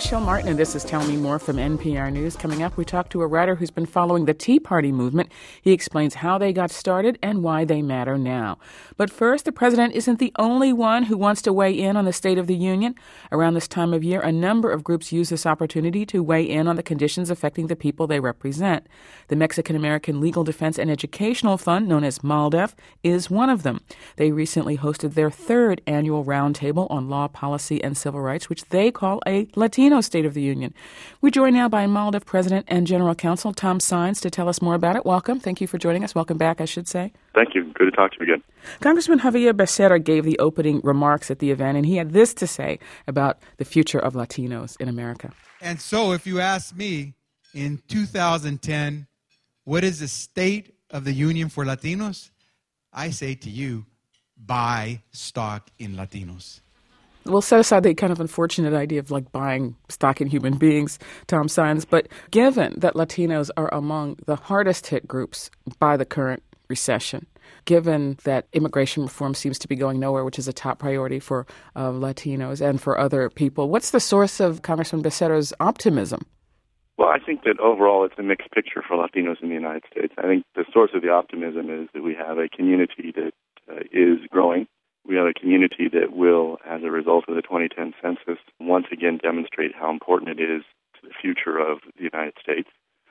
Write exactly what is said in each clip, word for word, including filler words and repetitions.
Michelle Martin, and this is Tell Me More from N P R News. Coming up, we talk to a writer who's been following the Tea Party movement. He explains how they got started and why they matter now. But first, the president isn't the only one who wants to weigh in on the State of the Union. Around this time of year, a number of groups use this opportunity to weigh in on the conditions affecting the people they represent. The Mexican-American Legal Defense and Educational Fund, known as MALDEF, is one of them. They recently hosted their third annual roundtable on law, policy, and civil rights, which they call a Latino State of the Union. We're joined now by MALDEF President and General Counsel Tom Saenz to tell us more about it. Welcome. Thank you for joining us. Welcome back, I should say. Thank you. Good to talk to you again. Congressman Javier Becerra gave the opening remarks at the event, and he had this to say about the future of Latinos in America. And so if you ask me, in two thousand ten, what is the state of the union for Latinos? I say to you, buy stock in Latinos. We'll set aside the kind of unfortunate idea of like buying stock in human beings, Tom Saenz, but given that Latinos are among the hardest hit groups by the current recession, given that immigration reform seems to be going nowhere, which is a top priority for uh, Latinos and for other people, what's the source of Congressman Becerra's optimism? Well, I think that overall it's a mixed picture for Latinos in the United States. I think the source of the optimism is that we have a community that uh, is growing. We have a community that will, as a result of the twenty ten census, once again demonstrate how important it is to the future of the United States.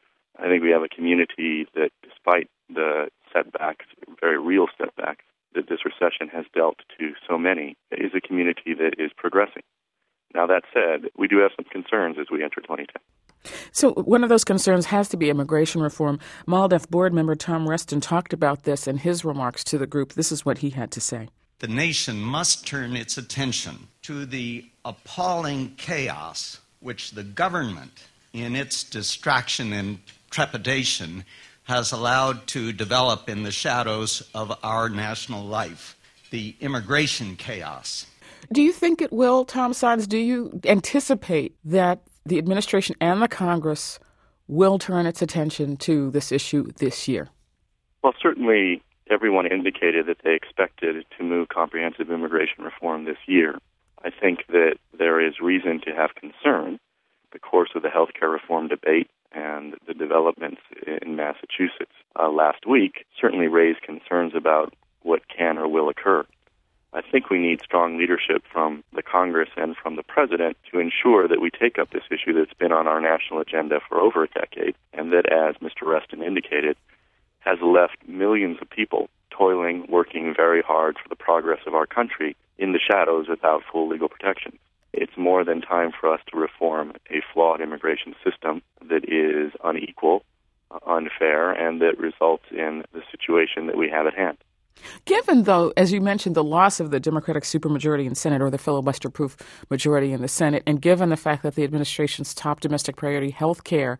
I think we have a community that, despite the setbacks, very real setbacks, that this recession has dealt to so many, is a community that is progressing. Now, that said, we do have some concerns as we enter twenty ten. So one of those concerns has to be immigration reform. MALDEF board member Tom Reston talked about this in his remarks to the group. This is what he had to say. The nation must turn its attention to the appalling chaos which the government, in its distraction and trepidation, has allowed to develop in the shadows of our national life, the immigration chaos. Do you think it will, Tom Saenz? Do you anticipate that the administration and the Congress will turn its attention to this issue this year? Well, certainly everyone indicated that they expected to move comprehensive immigration reform this year. I think that there is reason to have concern. The course of the health care reform debate and the developments in Massachusetts uh, last week certainly raised concerns about what can or will occur. I think we need strong leadership from the Congress and from the President to ensure that we take up this issue that's been on our national agenda for over a decade, and that, as Mister Reston indicated, has left millions of people toiling, working very hard for the progress of our country in the shadows without full legal protection. It's more than time for us to reform a flawed immigration system that is unequal, unfair, and that results in the situation that we have at hand. Given, though, as you mentioned, the loss of the Democratic supermajority in Senate or the filibuster-proof majority in the Senate, and given the fact that the administration's top domestic priority, health care,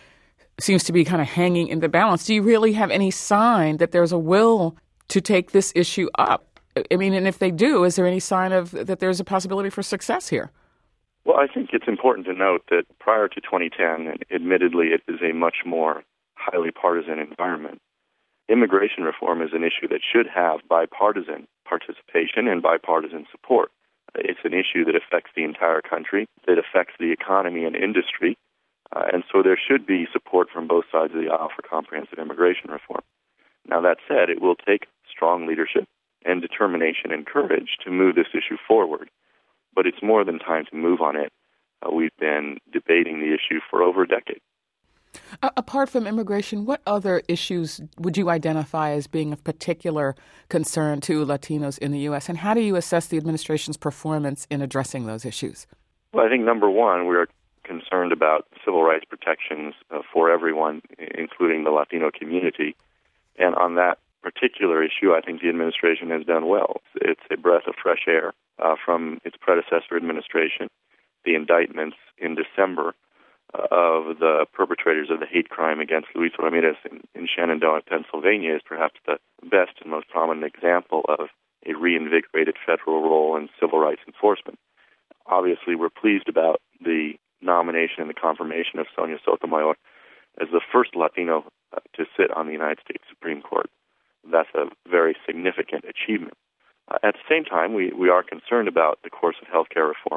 seems to be kind of hanging in the balance, do you really have any sign that there's a will to take this issue up? I mean, and if they do, is there any sign of that there's a possibility for success here? Well, I think it's important to note that prior to twenty ten, and admittedly it is a much more highly partisan environment, immigration reform is an issue that should have bipartisan participation and bipartisan support. It's an issue that affects the entire country, that affects the economy and industry, uh, and so there should be support from both sides of the aisle for comprehensive immigration reform. Now, that said, it will take strong leadership and determination and courage to move this issue forward, but it's more than time to move on it. Uh, we've been debating the issue for over a decade. Uh, apart from immigration, what other issues would you identify as being of particular concern to Latinos in the U S, and how do you assess the administration's performance in addressing those issues? Well, I think, number one, we're concerned about civil rights protections uh, for everyone, including the Latino community. And on that particular issue, I think the administration has done well. It's a breath of fresh air uh, from its predecessor administration. The indictments in December of the perpetrators of the hate crime against Luis Ramirez in, in Shenandoah, Pennsylvania, is perhaps the best and most prominent example of a reinvigorated federal role in civil rights enforcement. Obviously, we're pleased about the nomination and the confirmation of Sonia Sotomayor as the first Latino uh, to sit on the United States Supreme Court. That's a very significant achievement. Uh, at the same time, we, we are concerned about the course of health care reform.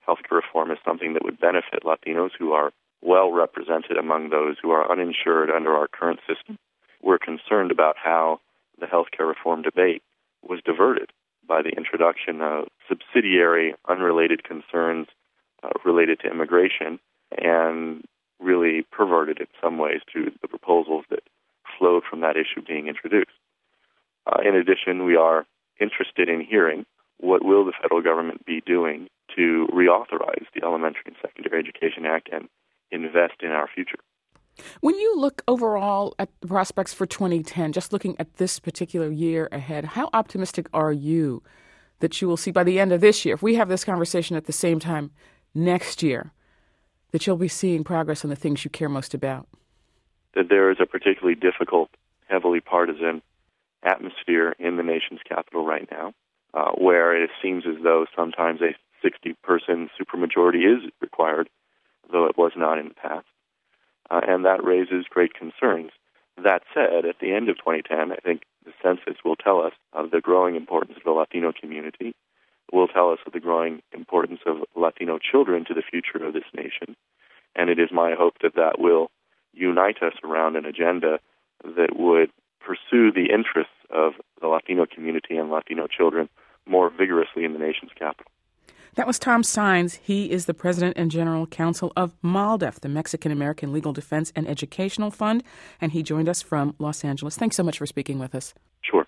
healthcare reform is something that would benefit Latinos who are well represented among those who are uninsured under our current system. We're concerned about how the healthcare reform debate was diverted by the introduction of subsidiary, unrelated concerns uh, related to immigration, and really perverted in some ways to the proposals that flowed from that issue being introduced. Uh, in addition, we are interested in hearing what will the federal government be doing to reauthorize the Elementary and Secondary Education Act and invest in our future. When you look overall at the prospects for twenty ten, just looking at this particular year ahead, how optimistic are you that you will see by the end of this year, if we have this conversation at the same time next year, that you'll be seeing progress on the things you care most about? That there is a particularly difficult, heavily partisan atmosphere in the nation's capital right now, uh, where it seems as though sometimes a sixty-person supermajority is required, though it was not in the past. Uh, and that raises great concerns. That said, at the end of twenty ten, I think the census will tell us of the growing importance of the Latino community, will tell us of the growing importance of Latino children to the future of this nation. And it is my hope that that will unite us around an agenda that would pursue the interests of the Latino community and Latino children more vigorously in the nation's capital. That was Tom Saenz. He is the President and General Counsel of MALDEF, the Mexican American Legal Defense and Educational Fund, and he joined us from Los Angeles. Thanks so much for speaking with us. Sure.